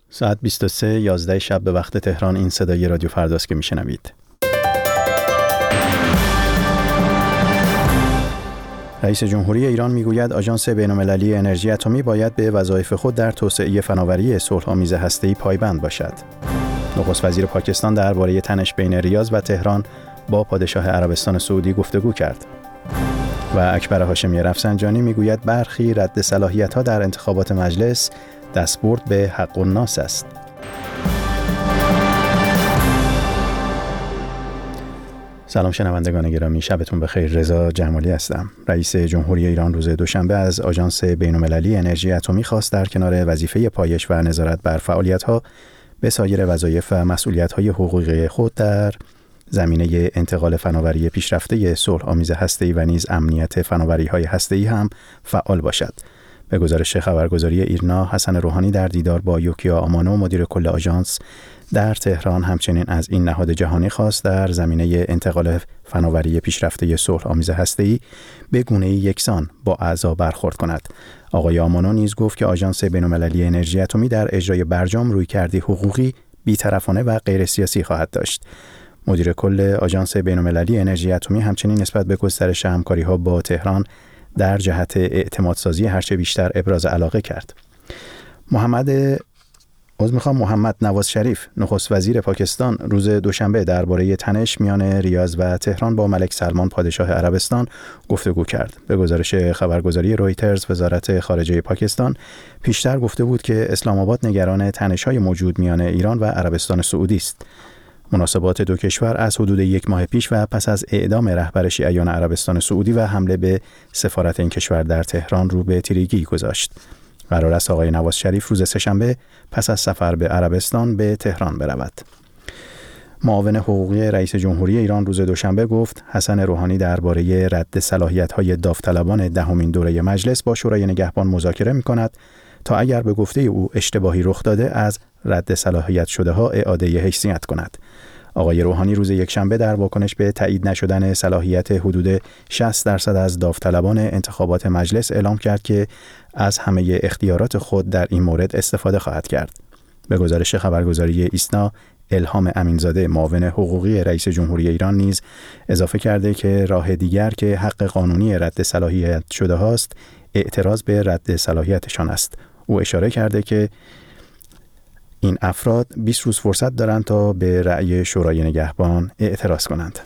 ساعت 23:11 شب به وقت تهران. این صدای رادیو فرداست که میشنوید. رئیس جمهوری ایران میگوید آژانس بین‌المللی انرژی اتمی باید به وظایف خود در توسعه فناوری صلح‌آمیز هسته‌ای پایبند باشد. نخست وزیر پاکستان درباره تنش بین ریاض و تهران با پادشاه عربستان سعودی گفتگو کرد. و اکبر هاشمی رفسنجانی میگوید برخی رد صلاحیت‌ها در انتخابات مجلس دستبرد به حق الناس است. سلام شنوندگان گرامی، شبتون بخیر. رضا جمالی هستم. رئیس جمهوری ایران روز دوشنبه از آژانس بین‌المللی انرژی اتمی خواست در کنار وظیفه پایش و نظارت بر فعالیت‌ها به سایر وظایف و مسئولیت‌های حقوقی خود در زمینه انتقال فناوری پیشرفته صلح‌آمیز هسته‌ای و نیز امنیت فناوری‌های هسته‌ای هم فعال باشد. به گزارش خبرگزاری ایرنا، حسن روحانی در دیدار با یوکیا آمانو مدیر کل آژانس در تهران همچنین از این نهاد جهانی خواست در زمینه انتقال فناوری پیشرفته صلح‌آمیز هسته‌ای به گونه‌ای یکسان با اعضا برخورد کند. آقای آمانو نیز گفت که آژانس بین‌المللی انرژی اتمی در اجرای برجام رویکردی حقوقی، بی‌طرفانه و غیر سیاسی خواهد داشت. مدیر کل آژانس بین‌المللی انرژی اتمی همچنین نسبت به گسترش همکاری‌ها با تهران در جهت اعتمادسازی هرچه بیشتر ابراز علاقه کرد. محمد نواز شریف نخست وزیر پاکستان روز دوشنبه درباره تنش میان ریاض و تهران با ملک سلمان پادشاه عربستان گفتگو کرد. به گزارش خبرگزاری رویترز، وزارت خارجه پاکستان پیشتر گفته بود که اسلام آباد نگران تنش‌های موجود میان ایران و عربستان سعودی است. مناسبات دو کشور از حدود یک ماه پیش و پس از اعدام رهبر شیعیان عربستان سعودی و حمله به سفارت این کشور در تهران رو به تیرگی گذاشت. قرار است آقای نواز شریف روز سه‌شنبه پس از سفر به عربستان به تهران برود. معاون حقوقی رئیس جمهوری ایران روز دوشنبه گفت حسن روحانی درباره رد صلاحیت‌های داوطلبان دهمین دوره مجلس با شورای نگهبان مذاکره می‌کند تا اگر به گفته او اشتباهی رخ داده از رد صلاحیت شده ها اعاده حیثیت کند. آقای روحانی روز یکشنبه در واکنش به تایید نشدن صلاحیت حدود 60% از داوطلبان انتخابات مجلس اعلام کرد که از همه اختیارات خود در این مورد استفاده خواهد کرد. به گزارش خبرگزاری ایسنا، الهام امینزاده معاون حقوقی رئیس جمهوری ایران نیز اضافه کرده که راه دیگر که حق قانونی رد صلاحیت شده هاست اعتراض به رد صلاحیتشان است. او اشاره کرده که این افراد 20 روز فرصت دارند تا به رأی شورای نگهبان اعتراض کنند.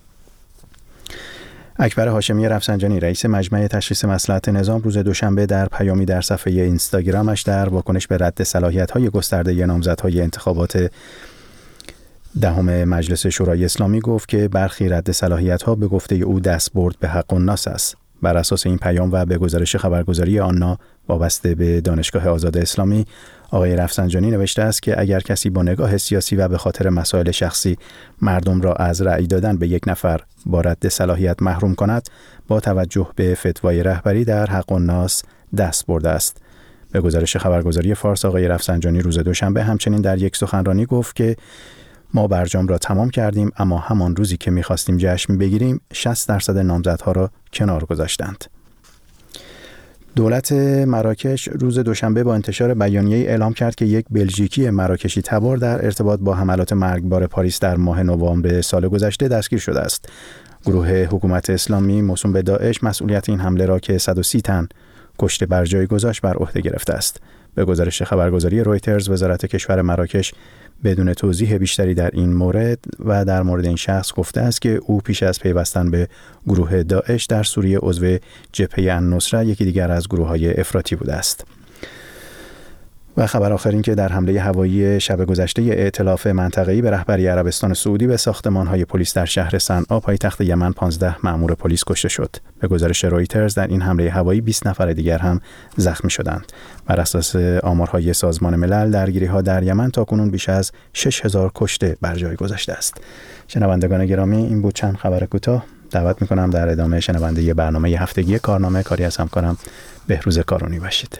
اکبر هاشمی رفسنجانی رئیس مجمع تشخیص مصلحت نظام روز دوشنبه در پیامی در صفحه اینستاگرامش در واکنش به رد صلاحیت‌های گسترده نامزدهای انتخابات دهم مجلس شورای اسلامی گفت که برخی رد صلاحیت‌ها به گفته او دستبرد به حق الناس است. بر اساس این پیام و به گزارش خبرگزاری آنا وابسته به دانشگاه آزاد اسلامی، آقای رفسنجانی نوشته است که اگر کسی با نگاه سیاسی و به خاطر مسائل شخصی مردم را از رأی دادن به یک نفر با رد صلاحیت محروم کند، با توجه به فتوای رهبری در حق الناس دست برده است. به گزارش خبرگزاری فارس، آقای رفسنجانی روز دوشنبه همچنین در یک سخنرانی گفت که ما برجام را تمام کردیم، اما همان روزی که می‌خواستیم جشن بگیریم 60% نامزدها را کنار گذاشتند. دولت مراکش روز دوشنبه با انتشار بیانیه‌ای اعلام کرد که یک بلژیکی مراکشی تبار در ارتباط با حملات مرگبار پاریس در ماه نوامبر سال گذشته دستگیر شده است. گروه حکومت اسلامی موسوم به داعش مسئولیت این حمله را که 130 تن کشته بر جای گذاشت بر عهده گرفته است. به گزارش خبرگزاری رویترز، وزارت کشور مراکش بدون توضیح بیشتری در این مورد و در مورد این شخص گفته است که او پیش از پیوستن به گروه داعش در سوریه عضو جبهه النصره، یکی دیگر از گروه‌های افراطی بوده است. و خبر آخر این که در حمله هوایی شب گذشته ائتلاف منطقه‌ای به رهبری عربستان سعودی به ساختمان‌های پلیس در شهر صنعا پایتخت یمن 15 مأمور پلیس کشته شد. به گزارش رویترز در این حمله هوایی 20 نفر دیگر هم زخمی شدند. بر اساس آمارهای سازمان ملل درگیری‌ها در یمن تاکنون بیش از 6000 کشته بر جای گذاشته است. شنوندگان گرامی، این بود چند خبر کوتاه. دعوت می‌کنم در ادامه شنونده برنامه هفتگی کارنامه کاری از همکارم بهروز کارونی باشید.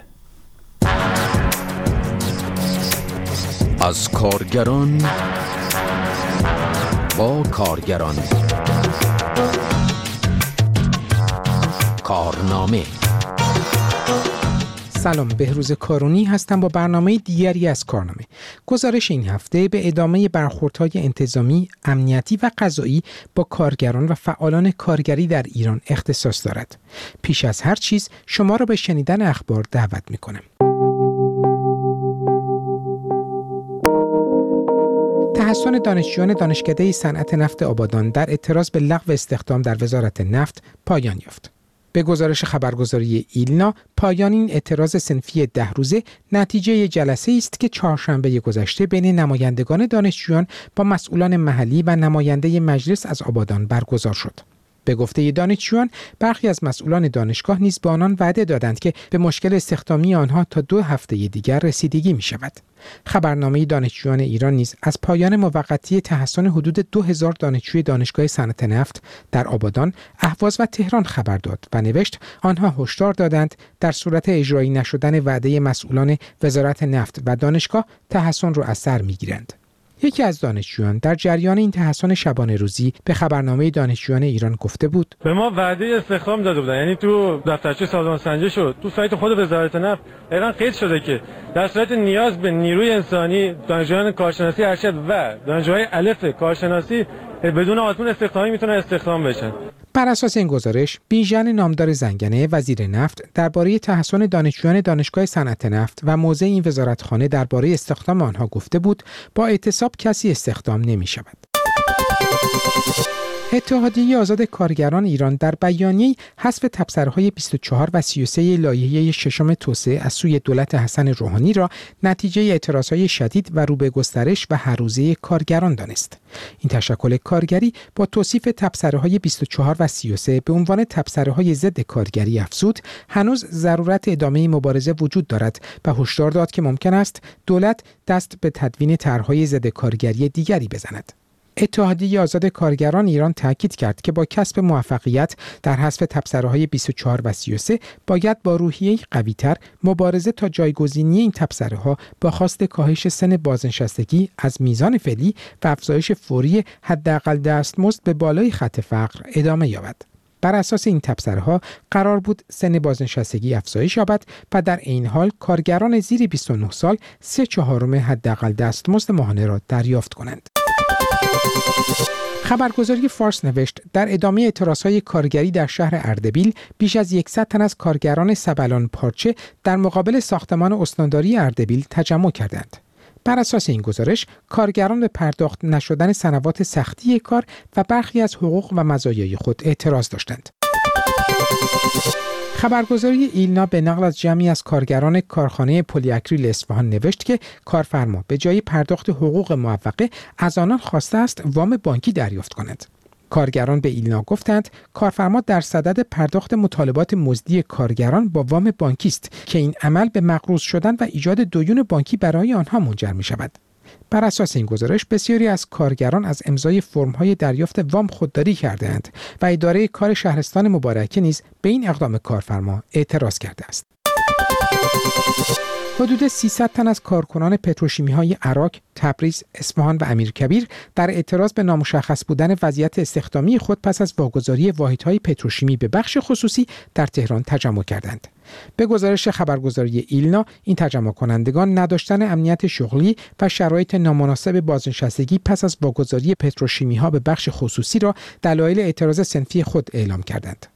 از کارگران با کارگران، کارنامه. سلام، بهروز کارونی هستم با برنامه دیگری از کارنامه. گزارش این هفته به ادامه برخوردهای انتظامی، امنیتی و قضایی با کارگران و فعالان کارگری در ایران اختصاص دارد. پیش از هر چیز شما را به شنیدن اخبار دعوت می‌کنم. تحسن دانشجویان دانشکده صنعت نفت آبادان در اعتراض به لغو استخدام در وزارت نفت پایان یافت. به گزارش خبرگزاری ایلنا، پایان این اعتراض صنفی 10 روزه نتیجه جلسه است که چهارشنبه گذشته بین نمایندگان دانشجویان با مسئولان محلی و نماینده مجلس از آبادان برگزار شد. به گفته دانشجویان، برخی از مسئولان دانشگاه نیز به آنان وعده دادند که به مشکل استخدامی آنها تا 2 هفته دیگر رسیدگی می شود. خبرنامه دانشجویان ایران نیز از پایان موقتی تحسن حدود 2000 دانشجوی دانشگاه صنعت نفت در آبادان، اهواز و تهران خبر داد و نوشت آنها هشدار دادند در صورت اجرایی نشدن وعده مسئولان وزارت نفت و دانشگاه تحسن را از سر می‌گیرند. یکی از دانشجویان در جریان این تحسن شبانه روزی به خبرنامه دانشجویان ایران گفته بود: به ما وعده استخدام داده بودن، یعنی تو دفترچه سازمان سنجش شد، تو سایت خود وزارت نفت دقیقاً قید شده که در صورت نیاز به نیروی انسانی دانشجویان کارشناسی ارشد و دانشجوهای الف کارشناسی بدون آزمون استخدامی میتونن استخدام بشن. بر اساس این گزارش، بیژن نامدار زنگنه وزیر نفت درباره تحسن دانشجویان دانشگاه صنعت نفت و موضع این وزارتخانه درباره استخدام آنها گفته بود با اعتصاب کسی استخدام نمی شود. اتحادیه آزاد کارگران ایران در بیانیه‌ای حذف تبصره‌های 24 و 33 لایحه ششم توسعه از سوی دولت حسن روحانی را نتیجه اعتراضهای شدید و رو به گسترش و هر روزه کارگران دانست. این تشکل کارگری با توصیف تبصره‌های 24 و 33 به عنوان تبصره‌های ضد کارگری افزود، هنوز ضرورت ادامه مبارزه وجود دارد و هشدار داد که ممکن است دولت دست به تدوین طرح‌های ضد کارگری دیگری بزند. اتحادیه آزاد کارگران ایران تاکید کرد که با کسب موفقیت در حذف تبصره‌های 24 و 33 باید با روحیه‌ای قوی‌تر مبارزه تا جایگزینی این تبصره‌ها با خواست کاهش سن بازنشستگی از میزان فعلی و افزایش فوری حداقل دستمزد به بالای خط فقر ادامه یابد. بر اساس این تبصره‌ها قرار بود سن بازنشستگی افزایش یابد و در این حال کارگران زیر 29 سال 3/4 حداقل دستمزد ماهانه را دریافت کنند. خبرگزاری فارس نوشت در ادامه اعتراضهای کارگری در شهر اردبیل بیش از 100 تن از کارگران سبلان پارچه در مقابل ساختمان استانداری اردبیل تجمع کردند. بر اساس این گزارش، کارگران به پرداخت نشدن سنوات سختی کار و برخی از حقوق و مزایای خود اعتراض داشتند. خبرگزاری ایلنا به نقل از جمعی از کارگران کارخانه پلی اکریل اصفهان نوشت که کارفرما به جای پرداخت حقوق موقعه از آنان خواسته است وام بانکی دریافت کند. کارگران به ایلنا گفتند کارفرما در صدد پرداخت مطالبات مزدی کارگران با وام بانکی است که این عمل به مقروض شدن و ایجاد دیون بانکی برای آنها منجر می شود. بر اساس این گزارش بسیاری از کارگران از امضای فرم‌های دریافت وام خودداری کرده‌اند و اداره کار شهرستان مبارکه نیز به این اقدام کارفرما اعتراض کرده است. حدود 300 تن از کارکنان پتروشیمی‌های عراق، تبریز، اصفهان و امیرکبیر در اعتراض به نامشخص بودن وضعیت استخدامی خود پس از واگذاری واحدهای پتروشیمی به بخش خصوصی در تهران تجمع کردند. به گزارش خبرگزاری ایلنا، این تجمع کنندگان نداشتن امنیت شغلی و شرایط نامناسب بازنشستگی پس از واگذاری پتروشیمی‌ها به بخش خصوصی را دلایل اعتراض صنفی خود اعلام کردند.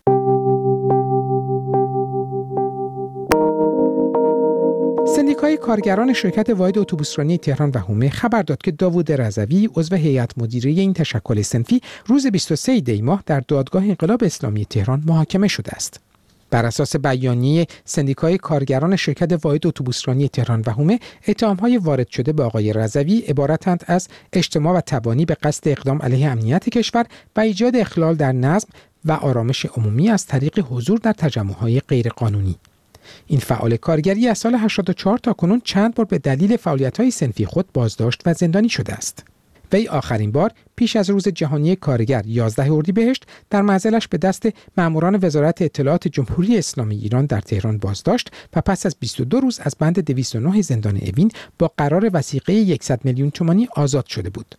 سندیکای کارگران شرکت واحد اتوبوسرانی تهران و حومه خبر داد که داوود رضوی عضو هیئت مدیره این تشکل صنفی روز 23 دی ماه در دادگاه انقلاب اسلامی تهران محاکمه شده است. بر اساس بیانیه سندیکای کارگران شرکت واحد اتوبوسرانی تهران و حومه، اتهام‌های وارد شده به آقای رضوی عبارتند از اجتماع و تبانی به قصد اقدام علیه امنیت کشور و ایجاد اخلال در نظم و آرامش عمومی از طریق حضور در تجمع‌های غیرقانونی. این فعال کارگری از سال 84 تا کنون چند بار به دلیل فعالیت‌های صنفی خود بازداشت و زندانی شده است. وی آخرین بار پیش از روز جهانی کارگر 11 اردیبهشت در منزلش به دست ماموران وزارت اطلاعات جمهوری اسلامی ایران در تهران بازداشت و پس از 22 روز از بند 209 زندان اوین با قرار وثیقه 100 میلیون تومانی آزاد شده بود.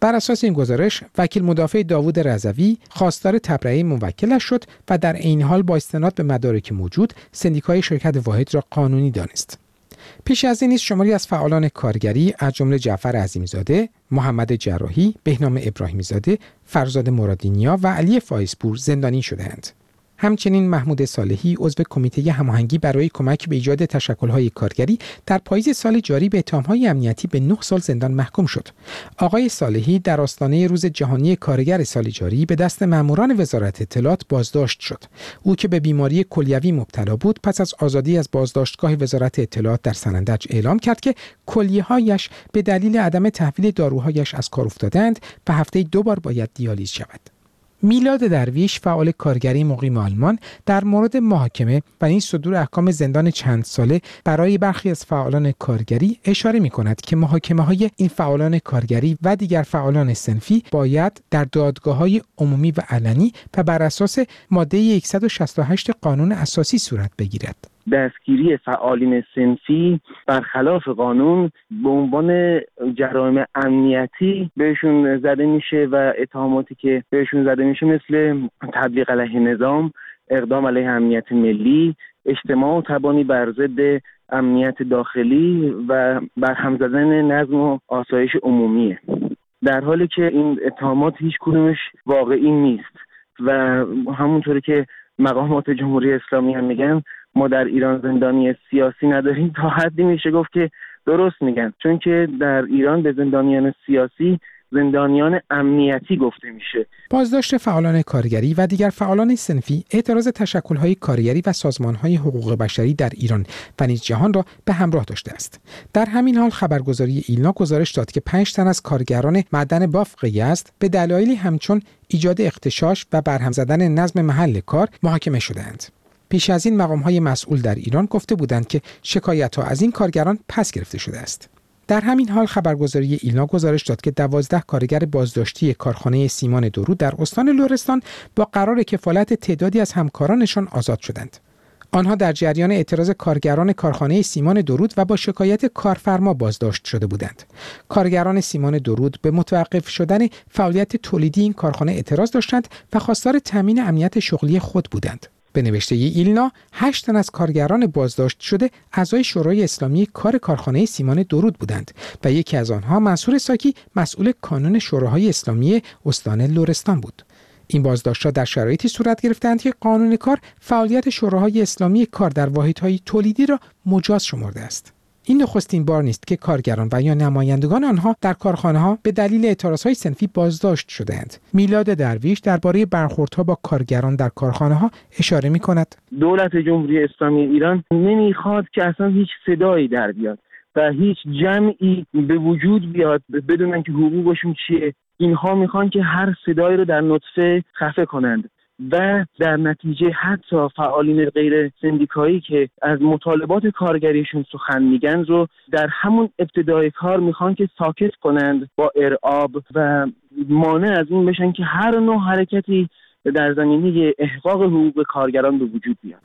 بر اساس این گزارش، وکیل مدافع داوود رضوی خواستار تبرئه موکلش شد و در عین حال با استناد به مدارک موجود سندیکای شرکت واحد را قانونی دانست. پیش از این نیز شماری از فعالان کارگری از جمله جعفر عظیمی‌زاده، محمد جراحی، بهنام ابراهیمی‌زاده، فرزاد مرادی‌نیا و علی فایزپور زندانی شدند. همچنین محمود صالحی عضو کمیته هماهنگی برای کمک به ایجاد تشکل‌های کارگری در پاییز سال جاری به اتهام‌های امنیتی به 9 سال زندان محکوم شد. آقای صالحی در آستانه روز جهانی کارگر سال جاری به دست ماموران وزارت اطلاعات بازداشت شد. او که به بیماری کلیوی مبتلا بود، پس از آزادی از بازداشتگاه وزارت اطلاعات در سنندج اعلام کرد که کلیه‌هایش به دلیل عدم تحویل داروهایش از کار افتادند و هفته‌ای 2 بار باید دیالیز شود. میلاد درویش فعال کارگری مقیم آلمان در مورد محاکمه و این صدور احکام زندان چند ساله برای برخی از فعالان کارگری اشاره می‌کند که محاکمه‌های این فعالان کارگری و دیگر فعالان صنفی باید در دادگاه‌های عمومی و علنی و بر اساس ماده 168 قانون اساسی صورت بگیرد. دستگیری فعالین صنفی برخلاف قانون به عنوان جرایم امنیتی بهشون زده میشه و اتهاماتی که بهشون زده میشه مثل تبلیغ علیه نظام، اقدام علیه امنیت ملی، اجتماع و تبانی بر ضد امنیت داخلی و برهم زدن نظم و آسایش عمومیه، در حالی که این اتهامات هیچ کدومش واقعی نیست و همونطوری که مقامات جمهوری اسلامی هم میگن ما در ایران زندانی سیاسی نداریم، تا حدی میشه گفت که درست میگن، چون که در ایران به زندانیان سیاسی زندانیان امنیتی گفته میشه. بازداشت فعالان کارگری و دیگر فعالان صنفی اعتراض تشکل‌های کارگری و سازمان‌های حقوق بشری در ایران و نیز جهان را به همراه داشته است. در همین حال خبرگزاری ایلنا گزارش داد که 5 تن از کارگران معدن بافق یزد به دلایلی همچون ایجاد اغتشاش و برهم زدن نظم محل کار محاکمه شدند. پیش از این مقام‌های مسئول در ایران گفته بودند که شکایت‌ها از این کارگران پس گرفته شده است. در همین حال خبرگزاری ایلنا گزارش داد که 12 کارگر بازداشتی کارخانه سیمان درود در استان لرستان با قرار کفالت تعدادی از همکارانشان آزاد شدند. آنها در جریان اعتراض کارگران کارخانه سیمان درود و با شکایت کارفرما بازداشت شده بودند. کارگران سیمان درود به متوقف شدن فعالیت تولیدی این کارخانه اعتراض داشتند و خواستار تامین امنیت شغلی خود بودند. به نوشته ایلنا 8 تن از کارگران بازداشت شده اعضای شورای اسلامی کار کارخانه سیمان درود بودند و یکی از آنها منصور ساکی مسئول کانون شوراهای اسلامی استان لرستان بود. این بازداشت‌ها در شرایطی صورت گرفتند که قانون کار فعالیت شوراهای اسلامی کار در واحدهای تولیدی را مجاز شمرده است. این نخستین بار نیست که کارگران و یا نمایندگان آنها در کارخانه‌ها به دلیل اعتراضهای صنفی بازداشت شده‌اند. میلاد درویش درباره برخوردها با کارگران در کارخانه‌ها اشاره می‌کند. دولت جمهوری اسلامی ایران نمی‌خواد که اصلا هیچ صدایی در بیاد و هیچ جمعی به وجود بیاد بدون که حقوقشون چیه. اینها میخوان که هر صدایی رو در نطفه خفه کنند و در نتیجه حتی فعالین غیر سندیکایی که از مطالبات کارگریشون سخن میگن رو در همون ابتدای کار میخوان که ساکت کنند با ارعاب و مانع از این بشن که هر نوع حرکتی در زمینه احقاق حقوق کارگران به وجود بیاد.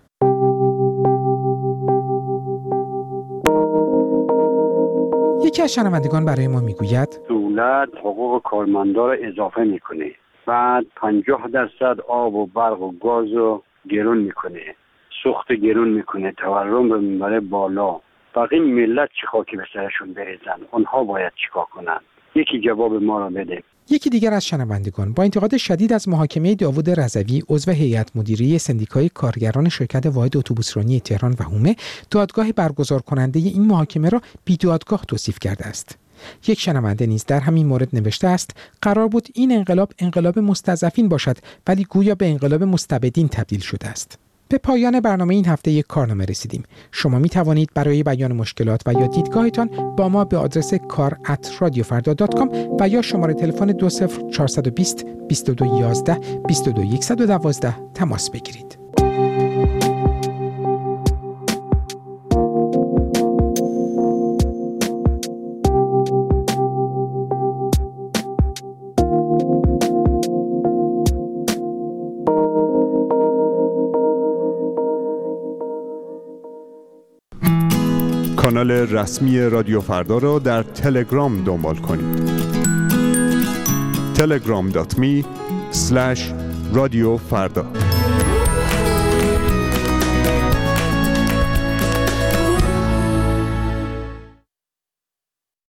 یکی از شنوندگان برای ما میگوید دولت حقوق کارمندان را اضافه میکنه، بعد 50% آب و برق و گاز رو گرون میکنه، سوخت گرون میکنه، تورم رو میبره بالا. بقیه ملت چه خاکی به سرشون بریزن؟ اونها باید چیکار کنن؟ یکی جواب ما رو بده. یکی دیگر از شنوندگان با انتقاد شدید از محاکمه داوود رضوی عضو هیئت مدیره سندیکای کارگران شرکت واحد اتوبوسرانی تهران و حومه، دادگاه برگزار کننده این محاکمه را بی‌دادگاه توصیف کرده است. یک شنونده نیز در همین مورد نوشته است قرار بود این انقلاب مستضعفین باشد، ولی گویا به انقلاب مستبدین تبدیل شده است. به پایان برنامه این هفته یک کارنامه رسیدیم. شما می توانید برای بیان مشکلات و یا دیدگاهتان با ما به آدرس kar@radiofarda.com و یا شماره تلفن 20420 2211 22112 تماس بگیرید. کانال رسمی رادیو فردا را در تلگرام دنبال کنید. telegram.me/رادیو فردا.